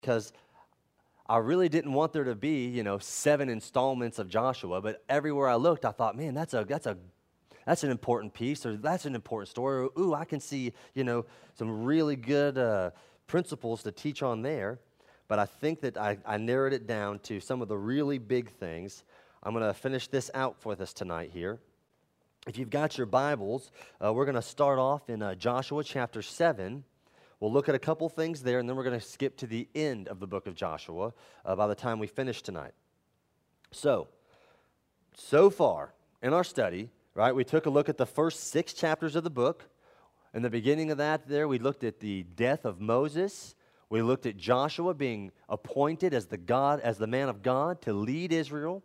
because I really didn't want there to be, 7 installments of Joshua, but everywhere I looked, I thought, man, that's an important piece, or that's an important story, or, ooh, I can see, some really good principles to teach on there. But I think that I narrowed it down to some of the really big things. I'm going to finish this out for us tonight here. If you've got your Bibles, we're going to start off in Joshua chapter 7. We'll look at a couple things there, and then we're going to skip to the end of the book of Joshua by the time we finish tonight. So far in our study, right, we took a look at the first 6 chapters of the book. In the beginning of that there, we looked at the death of Moses. We looked at Joshua being appointed as the man of God to lead Israel.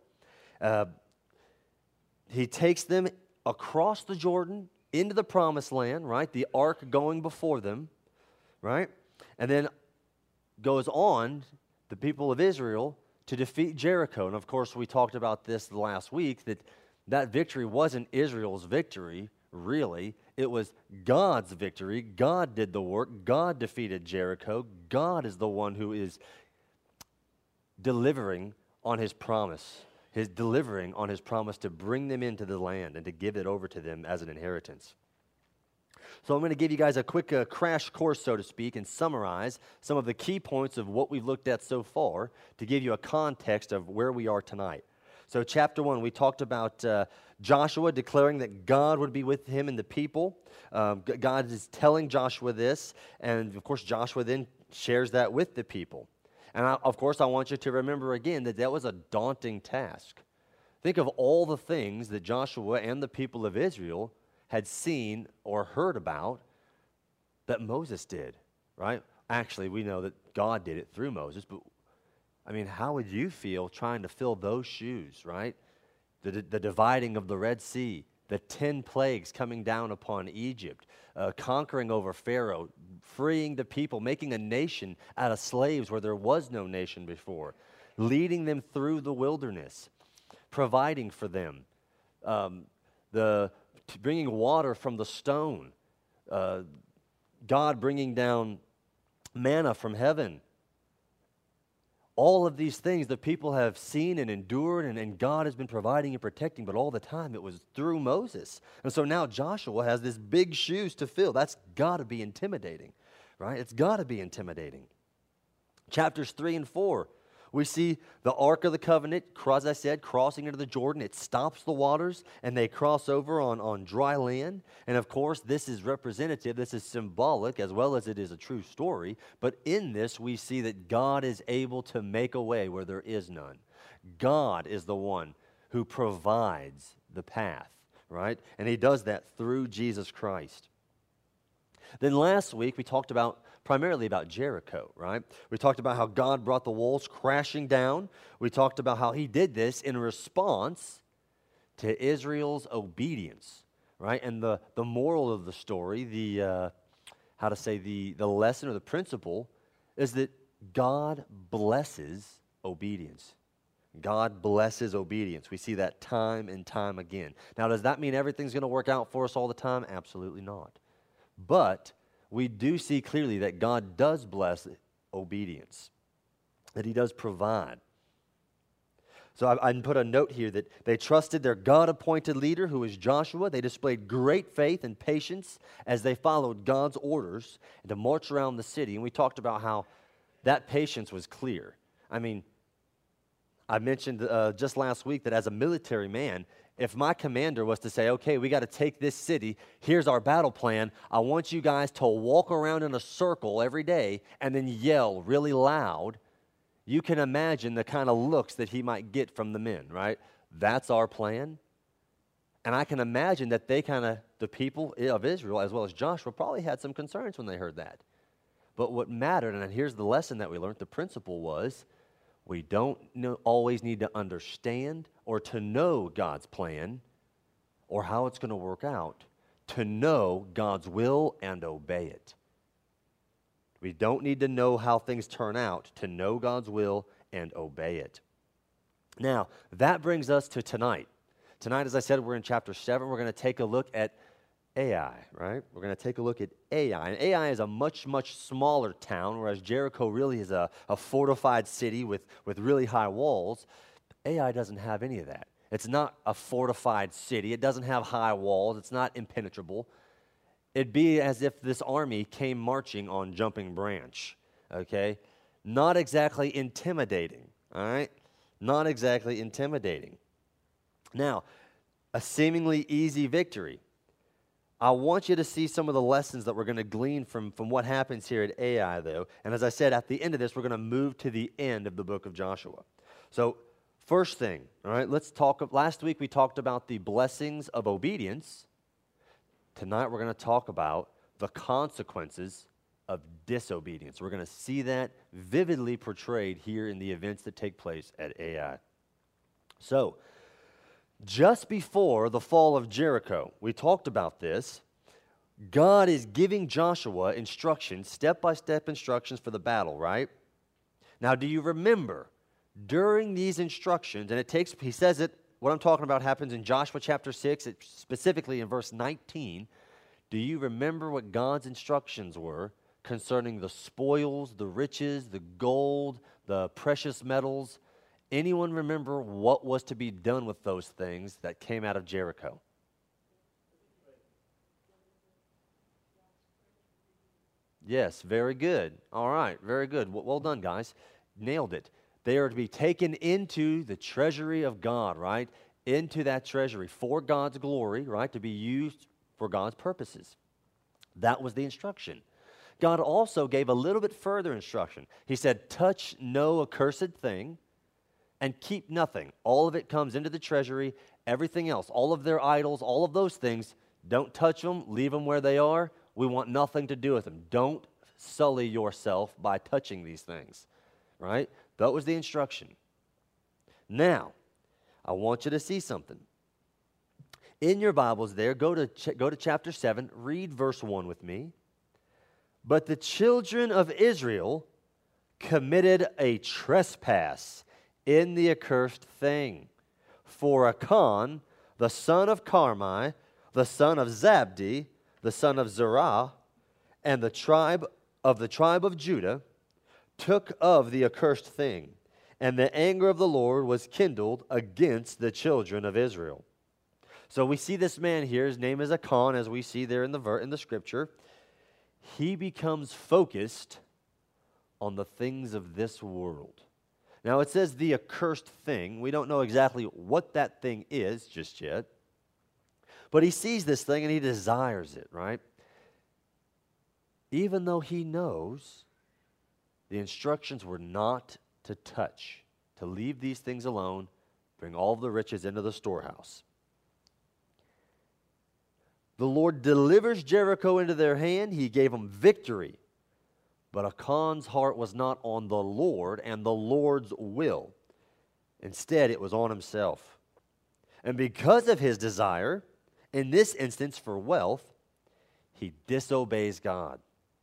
He takes them across the Jordan into the promised land, right? The ark going before them, right? And then goes on, the people of Israel, to defeat Jericho. And of course, we talked about this last week, that victory wasn't Israel's victory, really. It was God's victory. God did the work. God defeated Jericho. God is the one who is delivering on his promise. Delivering on his promise to bring them into the land and to give it over to them as an inheritance. So I'm going to give you guys a quick crash course, so to speak, and summarize some of the key points of what we've looked at so far to give you a context of where we are tonight. So chapter 1, we talked about Joshua declaring that God would be with him and the people. God is telling Joshua this, and of course Joshua then shares that with the people. And of course I want you to remember again that was a daunting task. Think of all the things that Joshua and the people of Israel had seen or heard about that Moses did, right? Actually, we know that God did it through Moses, but I mean, how would you feel trying to fill those shoes, right? The dividing of the Red Sea, the 10 plagues coming down upon Egypt, conquering over Pharaoh, freeing the people, making a nation out of slaves where there was no nation before, leading them through the wilderness, providing for them, bringing water from the stone, God bringing down manna from heaven. All of these things the people have seen and endured, and God has been providing and protecting, but all the time it was through Moses. And so now Joshua has this big shoes to fill. That's got to be intimidating, right? It's got to be intimidating. Chapters 3 and 4, we see the Ark of the Covenant, as I said, crossing into the Jordan. It stops the waters, and they cross over on dry land. And of course, this is representative. This is symbolic as well as it is a true story. But in this, we see that God is able to make a way where there is none. God is the one who provides the path, right? And he does that through Jesus Christ. Then last week, we talked primarily about Jericho, right? We talked about how God brought the walls crashing down. We talked about how he did this in response to Israel's obedience, right? And the moral of the story, the lesson or the principle is that God blesses obedience. God blesses obedience. We see that time and time again. Now, does that mean everything's going to work out for us all the time? Absolutely not. But we do see clearly that God does bless obedience, that he does provide. So I put a note here that they trusted their God-appointed leader, who is Joshua. They displayed great faith and patience as they followed God's orders to march around the city. And we talked about how that patience was clear. I mean, I mentioned just last week that as a military man, if my commander was to say, okay, we got to take this city, here's our battle plan, I want you guys to walk around in a circle every day and then yell really loud, you can imagine the kind of looks that he might get from the men, right? That's our plan. And I can imagine that the people of Israel, as well as Joshua, probably had some concerns when they heard that. But what mattered, and here's the lesson that we learned, the principle was, we don't always need to understand or to know God's plan or how it's going to work out, to know God's will and obey it. We don't need to know how things turn out to know God's will and obey it. Now, that brings us to tonight. Tonight, as I said, we're in chapter 7. We're going to take a look at Ai, right? We're going to take a look at Ai. And Ai is a much, much smaller town, whereas Jericho really is a fortified city with really high walls. Ai doesn't have any of that. It's not a fortified city. It doesn't have high walls. It's not impenetrable. It'd be as if this army came marching on Jumping Branch, okay? Not exactly intimidating, all right? Not exactly intimidating. Now, a seemingly easy victory. I want you to see some of the lessons that we're going to glean from what happens here at Ai, though. And as I said, at the end of this, we're going to move to the end of the book of Joshua. So, first thing, all right, let's talk. Last week we talked about the blessings of obedience. Tonight we're going to talk about the consequences of disobedience. We're going to see that vividly portrayed here in the events that take place at Ai. So, just before the fall of Jericho, we talked about this. God is giving Joshua instructions, step-by-step instructions for the battle, right? Now, do you remember during these instructions, and he says it, what I'm talking about happens in Joshua chapter 6, specifically in verse 19. Do you remember what God's instructions were concerning the spoils, the riches, the gold, the precious metals? Anyone remember what was to be done with those things that came out of Jericho? Yes, very good. All right, very good. Well done, guys. Nailed it. They are to be taken into the treasury of God, right? Into that treasury for God's glory, right? To be used for God's purposes. That was the instruction. God also gave a little bit further instruction. He said, touch no accursed thing and keep nothing. All of it comes into the treasury. Everything else, all of their idols, all of those things, don't touch them. Leave them where they are. We want nothing to do with them. Don't sully yourself by touching these things, right? That was the instruction. Now, I want you to see something. In your Bibles there, go to chapter 7, read verse 1 with me. But the children of Israel committed a trespass in the accursed thing. For Achan, the son of Carmi, the son of Zabdi, the son of Zerah, and the tribe of Judah, took of the accursed thing, and the anger of the Lord was kindled against the children of Israel. So we see this man here, his name is Achan, as we see there in the scripture. He becomes focused on the things of this world. Now it says the accursed thing. We don't know exactly what that thing is just yet. But he sees this thing and he desires it, right? Even though he knows the instructions were not to touch, to leave these things alone, bring all of the riches into the storehouse. The Lord delivers Jericho into their hand. He gave them victory. But Achan's heart was not on the Lord and the Lord's will. Instead, it was on himself. And because of his desire, in this instance for wealth, he disobeys God.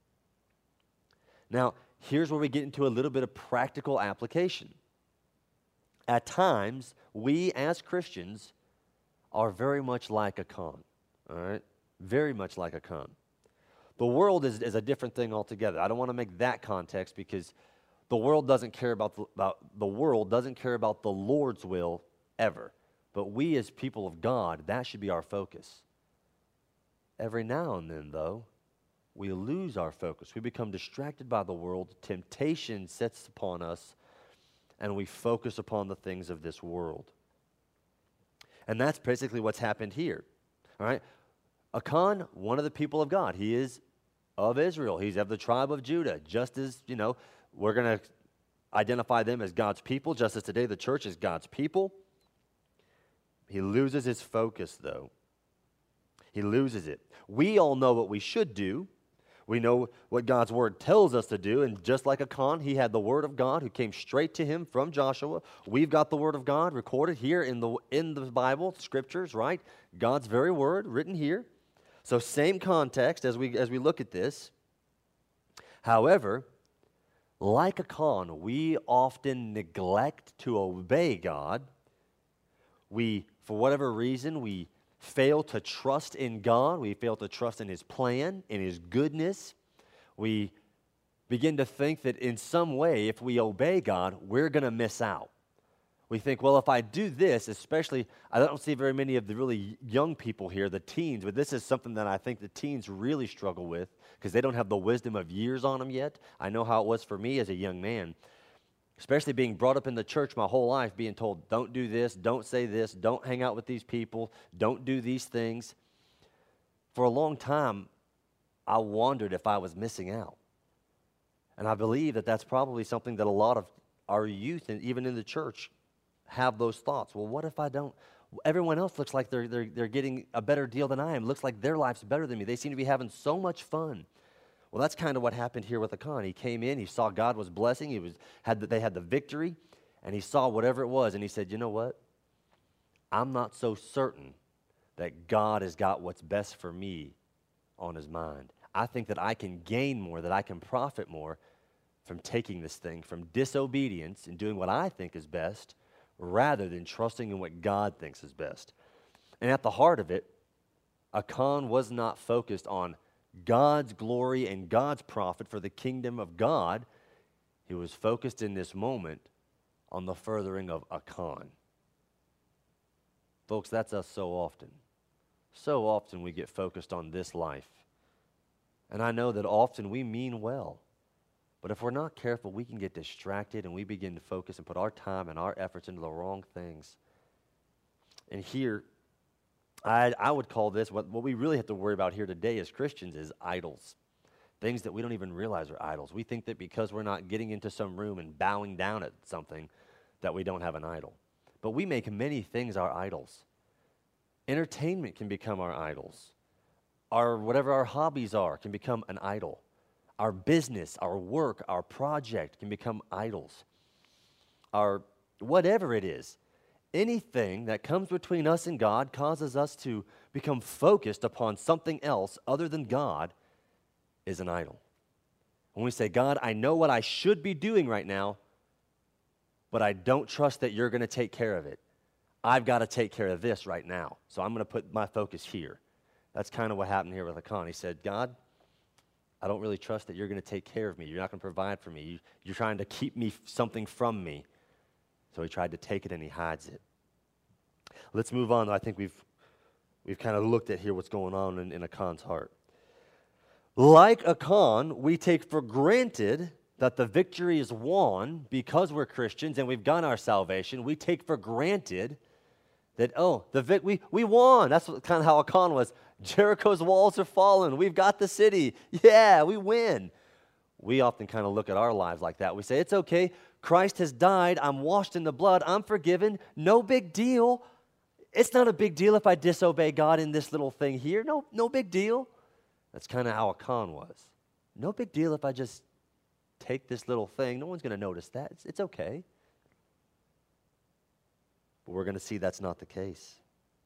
Now, here's where we get into a little bit of practical application. At times, we as Christians are very much like Achan. All right? Very much like Achan. The world is a different thing altogether. I don't want to make that context because the world doesn't care about the Lord's will ever. But we as people of God, that should be our focus. Every now and then, though, we lose our focus. We become distracted by the world. Temptation sets upon us, and we focus upon the things of this world. And that's basically what's happened here. All right? Achan, one of the people of God. He is of Israel. He's of the tribe of Judah. Just as, we're going to identify them as God's people, just as today the church is God's people. He loses his focus, though. He loses it. We all know what we should do. We know what God's word tells us to do, and just like Achan, he had the word of God who came straight to him from Joshua. We've got the word of God recorded here in the Bible, scriptures, right? God's very word written here. So same context as we look at this. However, like Achan, we often neglect to obey God. We, for whatever reason, we fail to trust in God. We fail to trust in His plan, in His goodness. We begin to think that in some way, if we obey God, we're going to miss out. We think, well, if I do this, especially, I don't see very many of the really young people here, the teens, but this is something that I think the teens really struggle with because they don't have the wisdom of years on them yet. I know how it was for me as a young man, especially being brought up in the church my whole life, being told, don't do this, don't say this, don't hang out with these people, don't do these things. For a long time, I wondered if I was missing out. And I believe that that's probably something that a lot of our youth, and even in the church, have those thoughts. Well, what if I don't? Everyone else looks like they're getting a better deal than I am. Looks like their life's better than me. They seem to be having so much fun. Well, that's kind of what happened here with Achan. He came in, he saw God was blessing, they had the victory, and he saw whatever it was, and he said, you know what? I'm not so certain that God has got what's best for me on his mind. I think that I can gain more, that I can profit more from taking this thing, from disobedience and doing what I think is best, rather than trusting in what God thinks is best. And at the heart of it, Achan was not focused on God's glory and God's profit for the kingdom of God. He was focused in this moment on the furthering of Achan. Folks, that's us so often. So often we get focused on this life. And I know that often we mean well. But if we're not careful, we can get distracted and we begin to focus and put our time and our efforts into the wrong things. And here, I would call this, what we really have to worry about here today as Christians is idols. Things that we don't even realize are idols. We think that because we're not getting into some room and bowing down at something, that we don't have an idol. But we make many things our idols. Entertainment can become our idols. Whatever our hobbies are can become an idol. Our business, our work, our project can become idols. Our whatever it is, anything that comes between us and God causes us to become focused upon something else other than God is an idol. When we say, God, I know what I should be doing right now, but I don't trust that you're going to take care of it. I've got to take care of this right now, so I'm going to put my focus here. That's kind of what happened here with Achan. He said, God, I don't really trust that you're going to take care of me. You're not going to provide for me. You're trying to keep me something from me. So he tried to take it and he hides it. Let's move on. I think we've kind of looked at here what's going on in Achan's heart. Like Achan, we take for granted that the victory is won because we're Christians and we've got our salvation. We take for granted that, we won. That's kind of how Achan was. Jericho's walls are fallen. We've got the city. Yeah, we win. We often kind of look at our lives like that. We say, it's okay. Christ has died. I'm washed in the blood. I'm forgiven. No big deal. It's not a big deal if I disobey God in this little thing here. No big deal. That's kind of how Achan was. No big deal if I just take this little thing. No one's going to notice that. It's okay. But we're going to see that's not the case.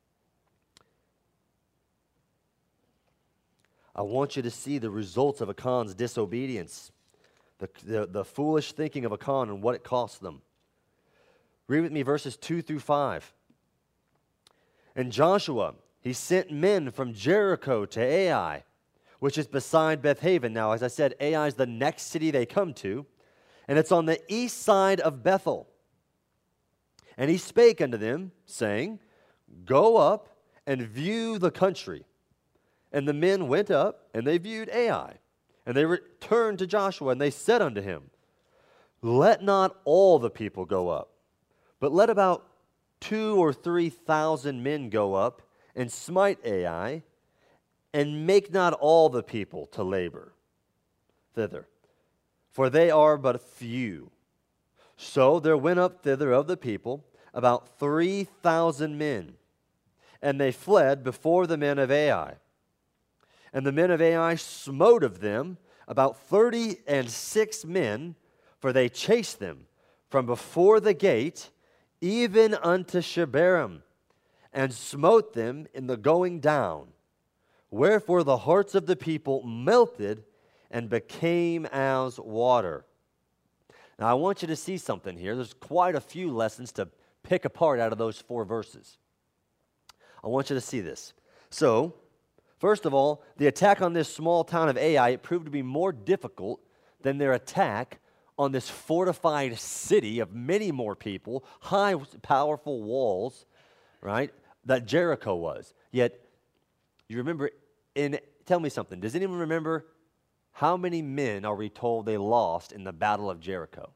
I want you to see the results of Achan's disobedience, the foolish thinking of Achan and what it cost them. Read with me verses 2 through 5. And Joshua, he sent men from Jericho to Ai, which is beside Bethaven. Now, as I said, Ai is the next city they come to, and it's on the east side of Bethel. And he spake unto them, saying, Go up and view the country. And the men went up, and they viewed Ai. And they returned to Joshua, and they said unto him, Let not all the people go up, but let about 2,000 or 3,000 men go up, and smite Ai, and make not all the people to labor thither, for they are but few. So there went up thither of the people about 3,000 men, and they fled before the men of Ai. And the men of Ai smote of them about 36 men, for they chased them from before the gate even unto Shebarim, and smote them in the going down. Wherefore the hearts of the people melted and became as water. Now I want you to see something here. There's quite a few lessons to pick apart out of those 4 verses. I want you to see this. So, first of all, the attack on this small town of Ai, it proved to be more difficult than their attack on this fortified city of many more people, high, powerful walls, right, that Jericho was. Yet, you remember, tell me something, does anyone remember how many men are we told they lost in the Battle of Jericho?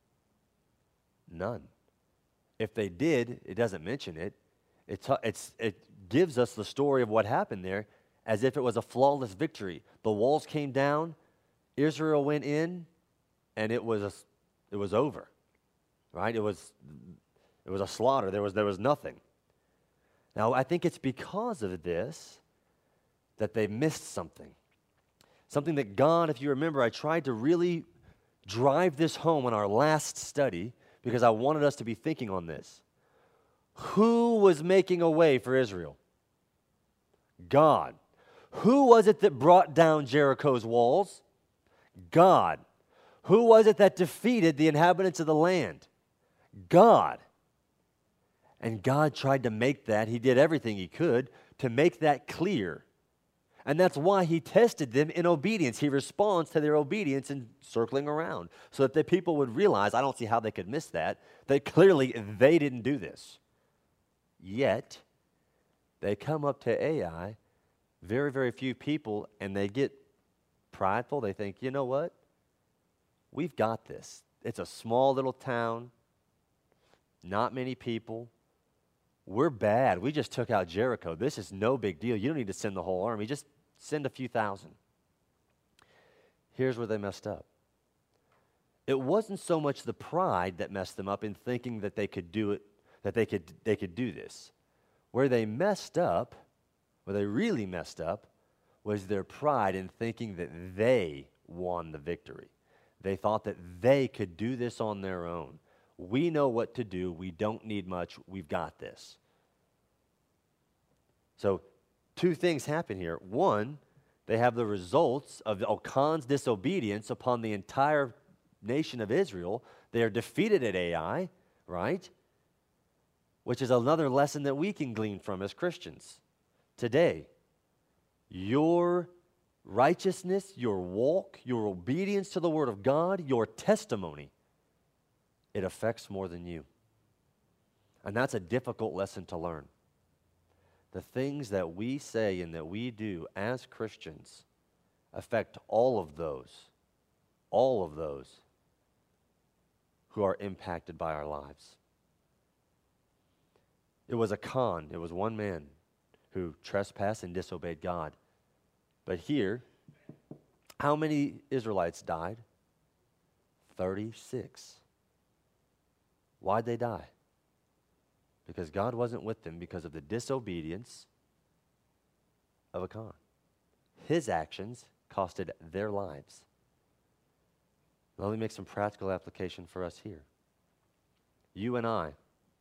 None. If they did, it doesn't mention it. It gives us the story of what happened there as if it was a flawless victory. The walls came down, Israel went in, and it was over, right? It was a slaughter. There was nothing. Now, I think it's because of this that they missed something. Something that God, if you remember, I tried to really drive this home in our last study because I wanted us to be thinking on this. Who was making a way for Israel? God. Who was it that brought down Jericho's walls? God. Who was it that defeated the inhabitants of the land? God. And God tried to make that, He did everything He could to make that clear. And that's why He tested them in obedience. He responds to their obedience in circling around so that the people would realize, I don't see how they could miss that clearly they didn't do this. Yet, they come up to Ai, very, very few people, and they get prideful. They think, you know what? We've got this. It's a small little town, not many people. We're bad. We just took out Jericho. This is no big deal. You don't need to send the whole army. Just send a few thousand. Here's where they messed up. It wasn't so much the pride that messed them up in thinking that they could do it, that they could do this. Where they messed up, where they really messed up, was their pride in thinking that they won the victory. They thought that they could do this on their own. We know what to do. We don't need much. We've got this. So, two things happen here. One, they have the results of Achan's disobedience upon the entire nation of Israel. They are defeated at Ai, right? Which is another lesson that we can glean from as Christians today. Your righteousness, your walk, your obedience to the Word of God, your testimony, it affects more than you. And that's a difficult lesson to learn. The things that we say and that we do as Christians affect all of those who are impacted by our lives. It was Achan, it was one man who trespassed and disobeyed God. But here, how many Israelites died? 36. Why'd they die? Because God wasn't with them because of the disobedience of Achan. His actions costed their lives. Now, let me make some practical application for us here. You and I,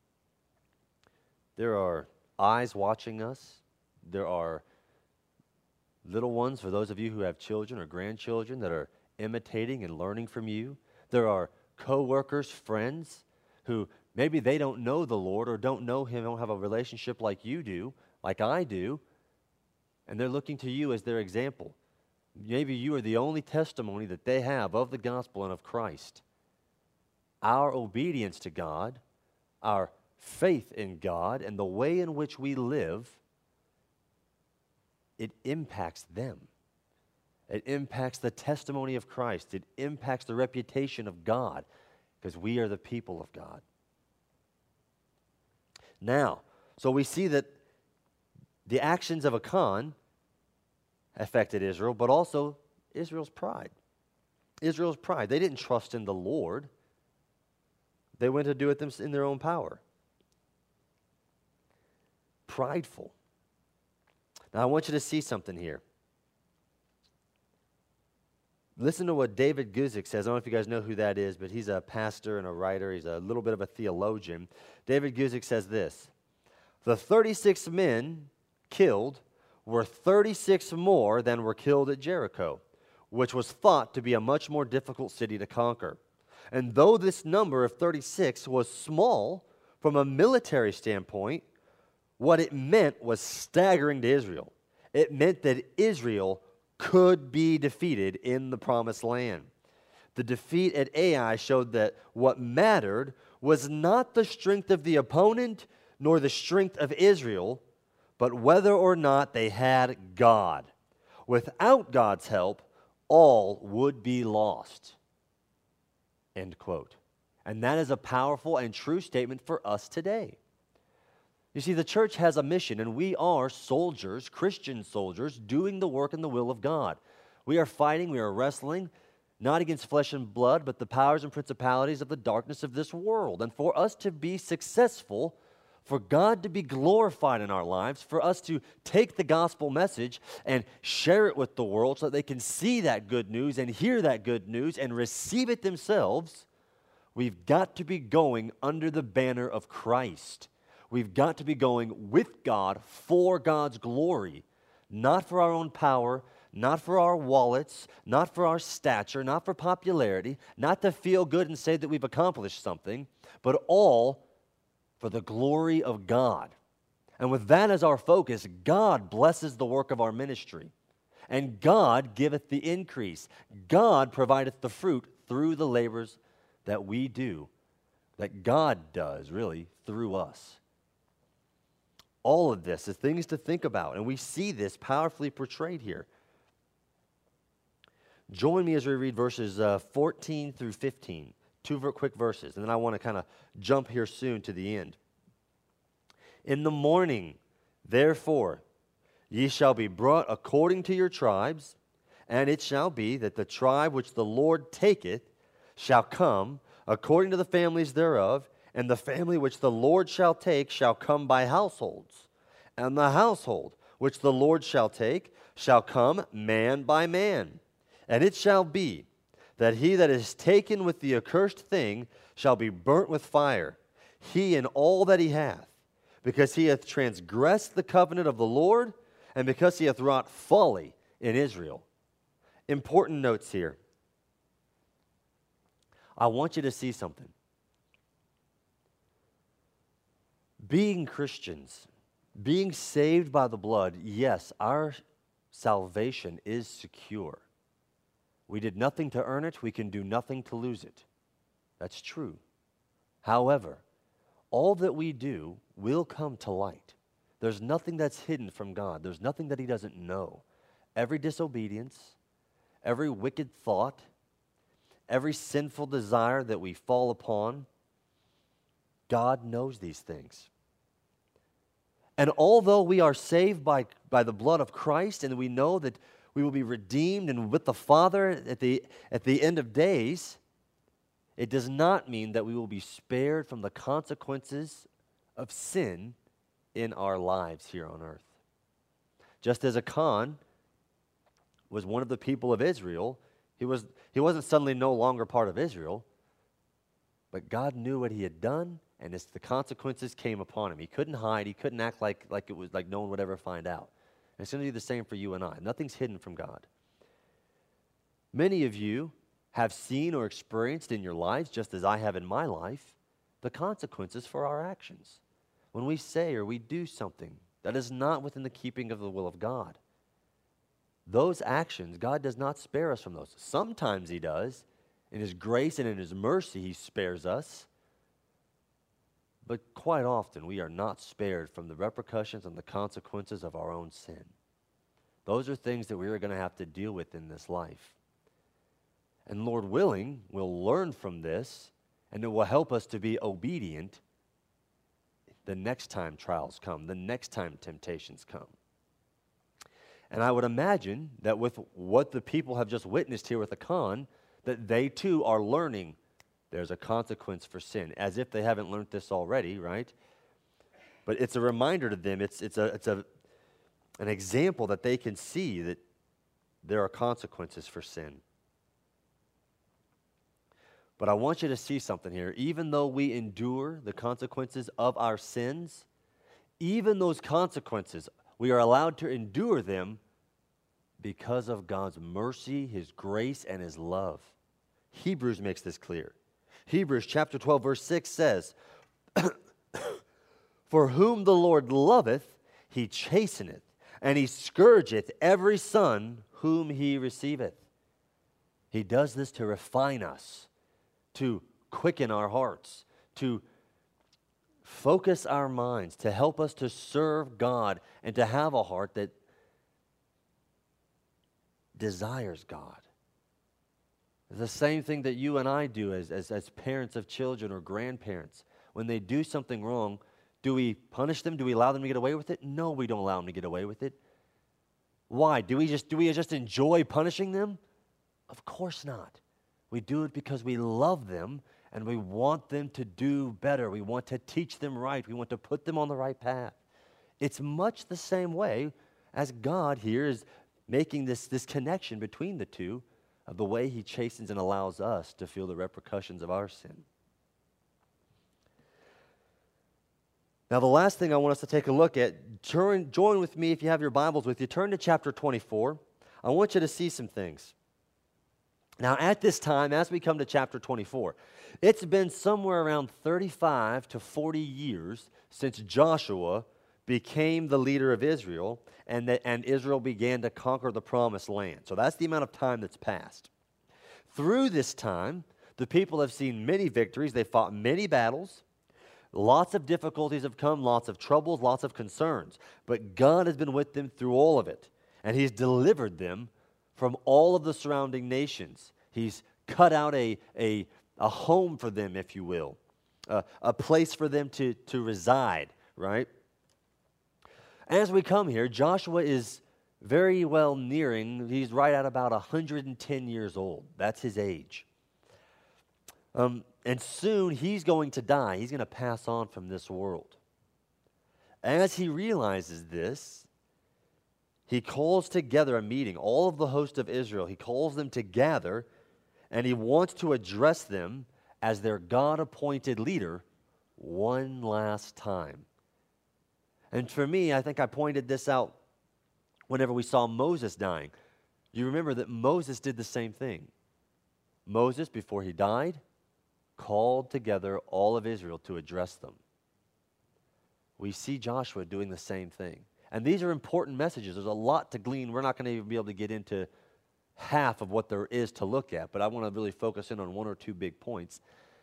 there are eyes watching us. There are little ones, for those of you who have children or grandchildren, that are imitating and learning from you. There are co-workers, friends, who maybe they don't know the Lord or don't know Him, don't have a relationship like you do, like I do, and they're looking to you as their example. Maybe you are the only testimony that they have of the gospel and of Christ. Our obedience to God, our faith in God, and the way in which we live, it impacts them. It impacts the testimony of Christ. It impacts the reputation of God, because we are the people of God. Now, so we see that the actions of Achan affected Israel, but also Israel's pride. Israel's pride. They didn't trust in the Lord. They went to do it in their own power. Prideful. Now, I want you to see something here. Listen to what David Guzik says. I don't know if you guys know who that is, but he's a pastor and a writer. He's a little bit of a theologian. David Guzik says this: the 36 men killed were 36 more than were killed at Jericho, which was thought to be a much more difficult city to conquer. And though this number of 36 was small from a military standpoint, what it meant was staggering to Israel. It meant that Israel could be defeated in the promised land. The defeat at Ai showed that what mattered was not the strength of the opponent nor the strength of Israel, but whether or not they had God. Without God's help, all would be lost. End quote. And that is a powerful and true statement for us today. You see, the church has a mission, and we are soldiers, Christian soldiers, doing the work and the will of God. We are fighting, we are wrestling, not against flesh and blood, but the powers and principalities of the darkness of this world. And for us to be successful, for God to be glorified in our lives, for us to take the gospel message and share it with the world so that they can see that good news and hear that good news and receive it themselves, we've got to be going under the banner of Christ. We've got to be going with God for God's glory, not for our own power, not for our wallets, not for our stature, not for popularity, not to feel good and say that we've accomplished something, but all for the glory of God. And with that as our focus, God blesses the work of our ministry, and God giveth the increase. God provideth the fruit through the labors that we do, that God does, really, through us. All of this is things to think about, and we see this powerfully portrayed here. Join me as we read verses 14 through 15, two quick verses, and then I want to kind of jump here soon to the end. In the morning, therefore, ye shall be brought according to your tribes, and it shall be that the tribe which the Lord taketh shall come according to the families thereof, and the family which the Lord shall take shall come by households, and the household which the Lord shall take shall come man by man. And it shall be that he that is taken with the accursed thing shall be burnt with fire, he and all that he hath, because he hath transgressed the covenant of the Lord, and because he hath wrought folly in Israel. Important notes here. I want you to see something. Being Christians, being saved by the blood, yes, our salvation is secure. We did nothing to earn it. We can do nothing to lose it. That's true. However, all that we do will come to light. There's nothing that's hidden from God. There's nothing that He doesn't know. Every disobedience, every wicked thought, every sinful desire that we fall upon, God knows these things. And although we are saved by the blood of Christ, and we know that we will be redeemed and with the Father at the end of days, it does not mean that we will be spared from the consequences of sin in our lives here on earth. Just as Achan was one of the people of Israel, he wasn't suddenly no longer part of Israel, but God knew what he had done, and the consequences came upon him. He couldn't hide. He couldn't act like it was like no one would ever find out. And it's going to be the same for you and I. Nothing's hidden from God. Many of you have seen or experienced in your lives, just as I have in my life, the consequences for our actions. When we say or we do something that is not within the keeping of the will of God, those actions, God does not spare us from those. Sometimes He does. In His grace and in His mercy, He spares us. But quite often, we are not spared from the repercussions and the consequences of our own sin. Those are things that we are going to have to deal with in this life. And Lord willing, we'll learn from this, and it will help us to be obedient the next time trials come, the next time temptations come. And I would imagine that with what the people have just witnessed here with Achan, that they too are learning there's a consequence for sin, as if they haven't learned this already, right? But it's a reminder to them, it's an example that they can see that there are consequences for sin. But I want you to see something here. Even though we endure the consequences of our sins, even those consequences, we are allowed to endure them because of God's mercy, His grace, and His love. Hebrews makes this clear. Hebrews chapter 12, verse 6 says, For whom the Lord loveth, he chasteneth, and he scourgeth every son whom he receiveth. He does this to refine us, to quicken our hearts, to focus our minds, to help us to serve God and to have a heart that desires God. It's the same thing that you and I do as parents of children or grandparents. When they do something wrong, do we punish them? Do we allow them to get away with it? No, we don't allow them to get away with it. Why? Do we just enjoy punishing them? Of course not. We do it because we love them and we want them to do better. We want to teach them right. We want to put them on the right path. It's much the same way as God here is making this connection between the two of the way he chastens and allows us to feel the repercussions of our sin. Now, the last thing I want us to take a look at, join with me if you have your Bibles with you. Turn to chapter 24. I want you to see some things. Now, at this time, as we come to chapter 24, it's been somewhere around 35 to 40 years since Joshua became the leader of Israel, and Israel began to conquer the promised land. So that's the amount of time that's passed. Through this time, the people have seen many victories. They fought many battles. Lots of difficulties have come, lots of troubles, lots of concerns. But God has been with them through all of it, and he's delivered them from all of the surrounding nations. He's cut out a home for them, if you will, a place for them to reside, right? As we come here, Joshua is very well nearing, he's right at about 110 years old. That's his age. And soon he's going to die. He's going to pass on from this world. As he realizes this, he calls together a meeting, all of the host of Israel. He calls them together, and he wants to address them as their God-appointed leader one last time. And for me, I think I pointed this out whenever we saw Moses dying. You remember that Moses did the same thing. Moses, before he died, called together all of Israel to address them. We see Joshua doing the same thing. And these are important messages. There's a lot to glean. We're not going to even be able to get into half of what there is to look at, but I want to really focus in on one or two big points.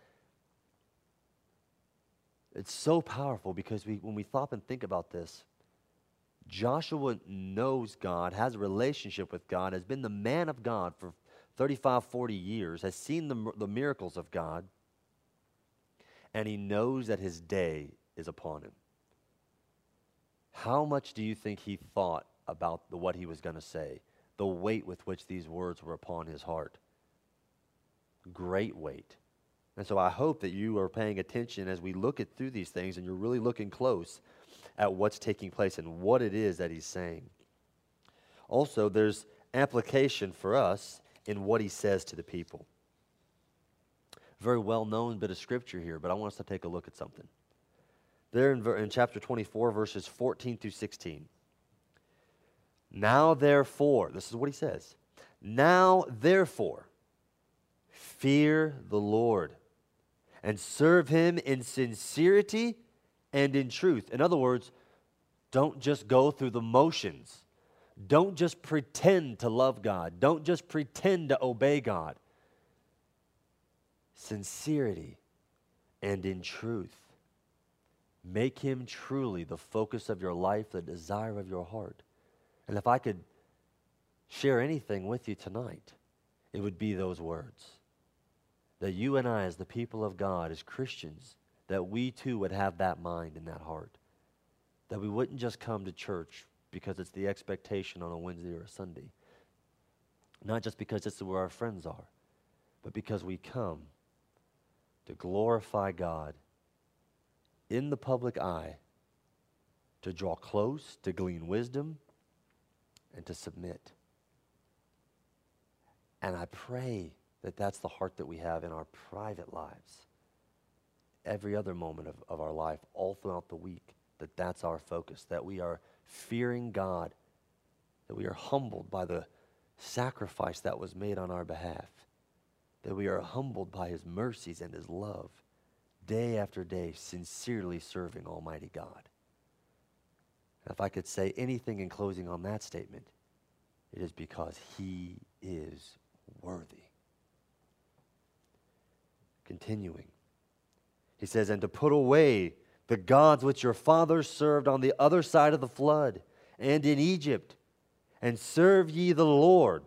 It's so powerful because when we stop and think about this, Joshua knows God, has a relationship with God, has been the man of God for 35, 40 years, has seen the miracles of God, and he knows that his day is upon him. How much do you think he thought about what he was going to say, the weight with which these words were upon his heart? Great weight. And so I hope that you are paying attention as we look through these things and you're really looking close at what's taking place and what it is that he's saying. Also, there's application for us in what he says to the people. Very well-known bit of scripture here, but I want us to take a look at something. There in chapter 24, verses 14 through 16. Now therefore, this is what he says. Now therefore, fear the Lord and serve him in sincerity and in truth. In other words, don't just go through the motions. Don't just pretend to love God. Don't just pretend to obey God. Sincerity and in truth. Make him truly the focus of your life, the desire of your heart. And if I could share anything with you tonight, it would be those words. That you and I, as the people of God, as Christians, that we too would have that mind and that heart. That we wouldn't just come to church because it's the expectation on a Wednesday or a Sunday. Not just because it's where our friends are, but because we come to glorify God in the public eye, to draw close, to glean wisdom, and to submit. And I pray that that's the heart that we have in our private lives. Every other moment of our life, all throughout the week, that's our focus, that we are fearing God, that we are humbled by the sacrifice that was made on our behalf, that we are humbled by his mercies and his love, day after day, sincerely serving Almighty God. If I could say anything in closing on that statement, it is because he is worthy. Continuing, he says, and to put away the gods which your fathers served on the other side of the flood and in Egypt, and serve ye the Lord.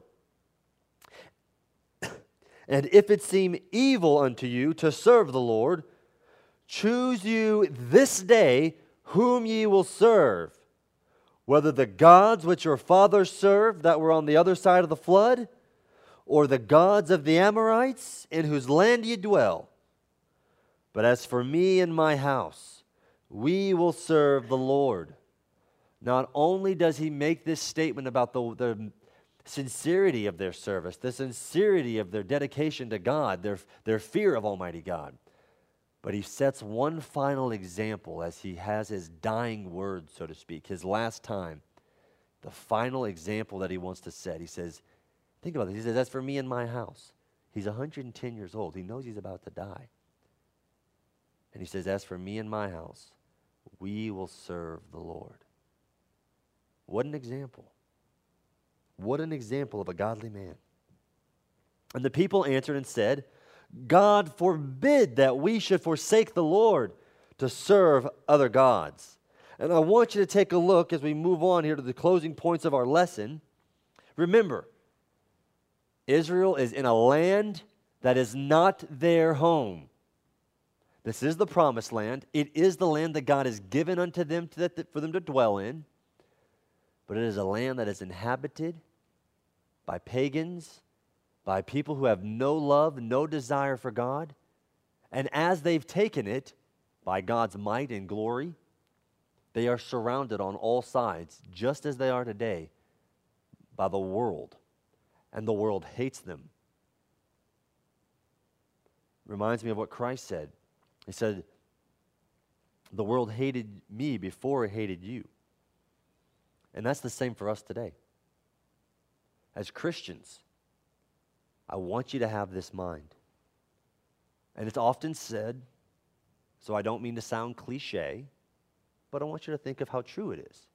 And if it seem evil unto you to serve the Lord, choose you this day whom ye will serve, whether the gods which your fathers served that were on the other side of the flood, or the gods of the Amorites in whose land ye dwell. But as for me and my house, we will serve the Lord. Not only does he make this statement about the sincerity of their service, the sincerity of their dedication to God, their fear of Almighty God, but he sets one final example as he has his dying words, so to speak, his last time. The final example that he wants to set. He says, think about this. He says, as for me and my house. He's 110 years old. He knows he's about to die. And he says, as for me and my house, we will serve the Lord. What an example. What an example of a godly man. And the people answered and said, God forbid that we should forsake the Lord to serve other gods. And I want you to take a look as we move on here to the closing points of our lesson. Remember, Israel is in a land that is not their home. This is the promised land. It is the land that God has given unto them for them to dwell in. But it is a land that is inhabited by pagans, by people who have no love, no desire for God. And as they've taken it by God's might and glory, they are surrounded on all sides, just as they are today, by the world. And the world hates them. Reminds me of what Christ said. He said, the world hated me before it hated you. And that's the same for us today. As Christians, I want you to have this mind. And it's often said, so I don't mean to sound cliche, but I want you to think of how true it is.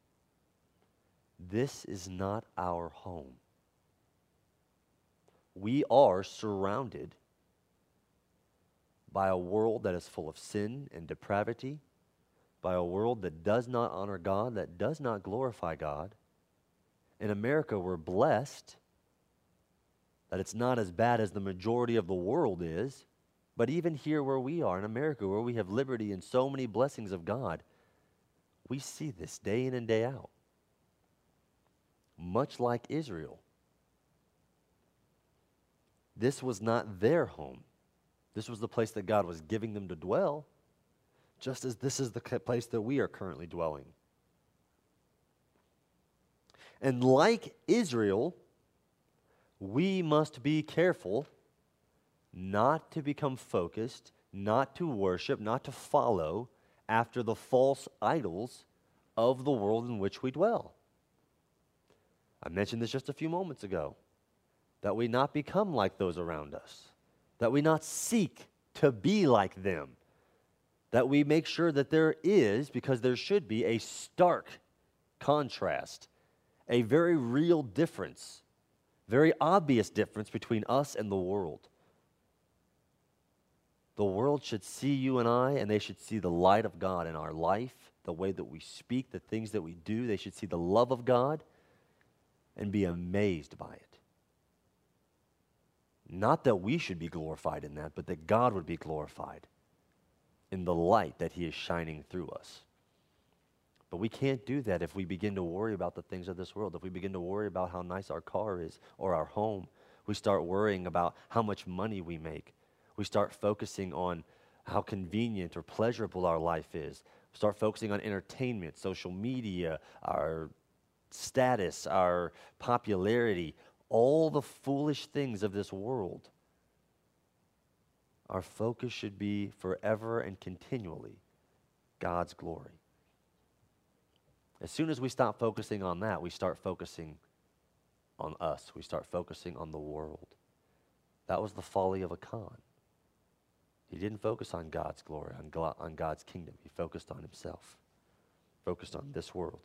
This is not our home. We are surrounded by a world that is full of sin and depravity, by a world that does not honor God, that does not glorify God. In America, we're blessed that it's not as bad as the majority of the world is, but even here where we are in America, where we have liberty and so many blessings of God, we see this day in and day out. Much like Israel, this was not their home. This was the place that God was giving them to dwell, just as this is the place that we are currently dwelling. And like Israel, we must be careful not to become focused, not to worship, not to follow after the false idols of the world in which we dwell. I mentioned this just a few moments ago, that we not become like those around us, that we not seek to be like them, that we make sure that there is, because there should be, a stark contrast, a very real difference, very obvious difference between us and the world. The world should see you and I, and they should see the light of God in our life, the way that we speak, the things that we do. They should see the love of God and be amazed by it. Not that we should be glorified in that, but that God would be glorified in the light that He is shining through us. But we can't do that if we begin to worry about the things of this world. If we begin to worry about how nice our car is or our home, we start worrying about how much money we make. We start focusing on how convenient or pleasurable our life is. We start focusing on entertainment, social media, our status, our popularity, all the foolish things of this world. Our focus should be forever and continually God's glory. As soon as we stop focusing on that, we start focusing on us. We start focusing on the world. That was the folly of Achan. He didn't focus on God's glory, on God's kingdom. He focused on himself, focused on this world.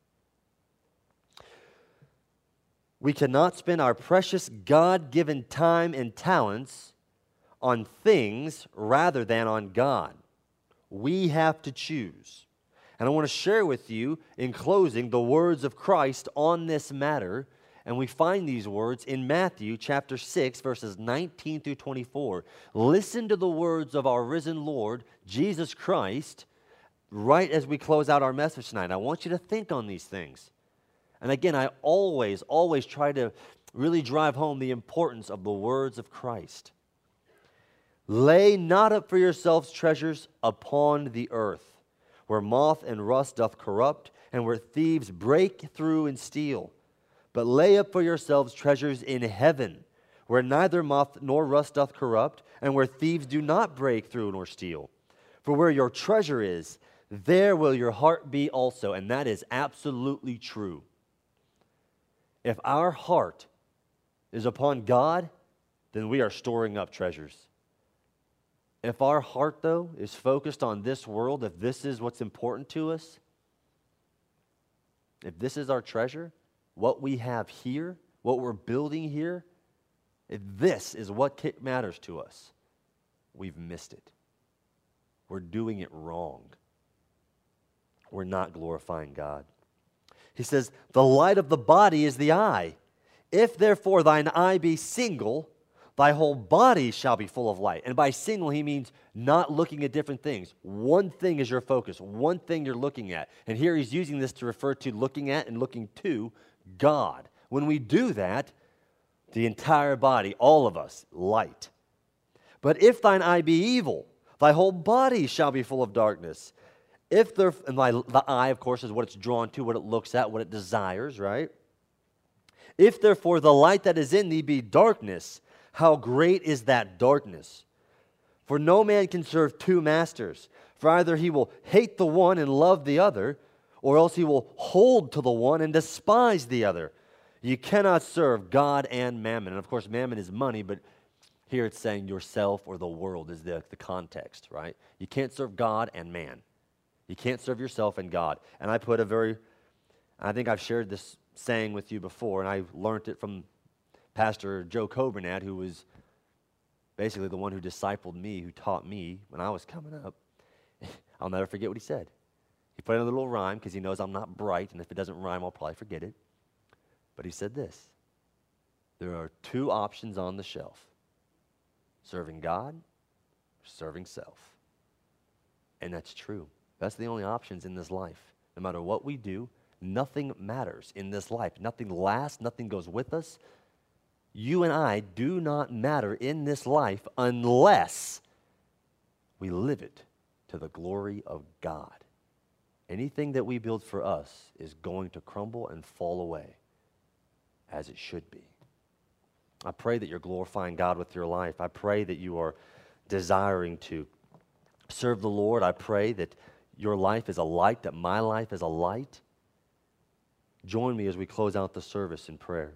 We cannot spend our precious God-given time and talents on things rather than on God. We have to choose. And I want to share with you, in closing, the words of Christ on this matter. And we find these words in Matthew chapter 6, verses 19 through 24. Listen to the words of our risen Lord, Jesus Christ, right as we close out our message tonight. I want you to think on these things. And again, I always try to really drive home the importance of the words of Christ. Lay not up for yourselves treasures upon the earth, where moth and rust doth corrupt, and where thieves break through and steal. But lay up for yourselves treasures in heaven, where neither moth nor rust doth corrupt, and where thieves do not break through nor steal. For where your treasure is, there will your heart be also. And that is absolutely true. If our heart is upon God, then we are storing up treasures. If our heart, though, is focused on this world, if this is what's important to us, if this is our treasure, what we have here, what we're building here, if this is what matters to us, we've missed it. We're doing it wrong. We're not glorifying God. He says, the light of the body is the eye. If therefore thine eye be single, thy whole body shall be full of light. And by single, he means not looking at different things. One thing is your focus, one thing you're looking at. And here he's using this to refer to looking at and looking to God. When we do that, the entire body, all of us, light. But if thine eye be evil, thy whole body shall be full of darkness. And the eye, of course, is what it's drawn to, what it looks at, what it desires, right? If therefore the light that is in thee be darkness, how great is that darkness? For no man can serve two masters, for either he will hate the one and love the other, or else he will hold to the one and despise the other. You cannot serve God and mammon. And of course, mammon is money, but here it's saying yourself or the world is the context, right? You can't serve God and man. You can't serve yourself and God. And I think I've shared this saying with you before, and I learned it from Pastor Joe Coburnat, who was basically the one who discipled me, who taught me when I was coming up. I'll never forget what he said. He put in a little rhyme because he knows I'm not bright, and if it doesn't rhyme, I'll probably forget it. But he said this: there are two options on the shelf, serving God or serving self. And that's true. That's the only options in this life. No matter what we do, nothing matters in this life. Nothing lasts, nothing goes with us. You and I do not matter in this life unless we live it to the glory of God. Anything that we build for us is going to crumble and fall away, as it should be. I pray that you're glorifying God with your life. I pray that you are desiring to serve the Lord. I pray that your life is a light, that my life is a light. Join me as we close out the service in prayer.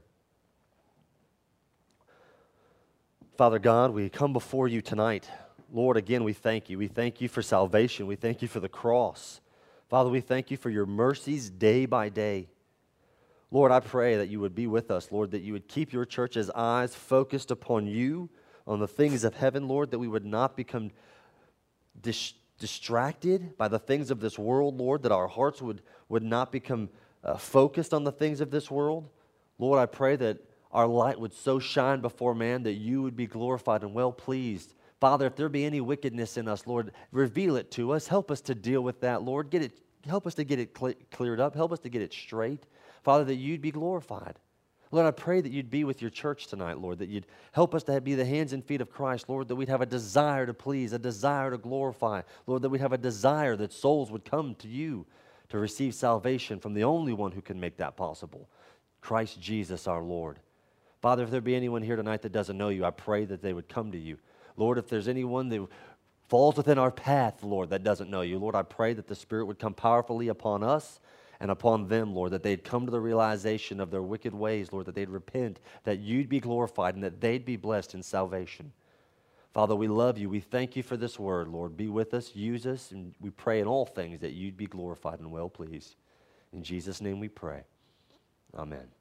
Father God, we come before you tonight. Lord, again, we thank you. We thank you for salvation. We thank you for the cross. Father, we thank you for your mercies day by day. Lord, I pray that you would be with us, Lord, that you would keep your church's eyes focused upon you, on the things of heaven, Lord, that we would not become distracted by the things of this world, Lord, that our hearts would not become focused on the things of this world. Lord, I pray that our light would so shine before man that you would be glorified and well pleased. Father, if there be any wickedness in us, Lord, reveal it to us. Help us to deal with that, Lord. Help us to get it cleared up. Help us to get it straight. Father, that you'd be glorified. Lord, I pray that you'd be with your church tonight, Lord, that you'd help us to be the hands and feet of Christ, Lord, that we'd have a desire to please, a desire to glorify, Lord, that we'd have a desire that souls would come to you to receive salvation from the only one who can make that possible, Christ Jesus our Lord. Father, if there be anyone here tonight that doesn't know you, I pray that they would come to you. Lord, if there's anyone that falls within our path, Lord, that doesn't know you, Lord, I pray that the Spirit would come powerfully upon us and upon them, Lord, that they'd come to the realization of their wicked ways, Lord, that they'd repent, that you'd be glorified, and that they'd be blessed in salvation. Father, we love you. We thank you for this word, Lord. Be with us, use us, and we pray in all things that you'd be glorified and well pleased. In Jesus' name we pray. Amen.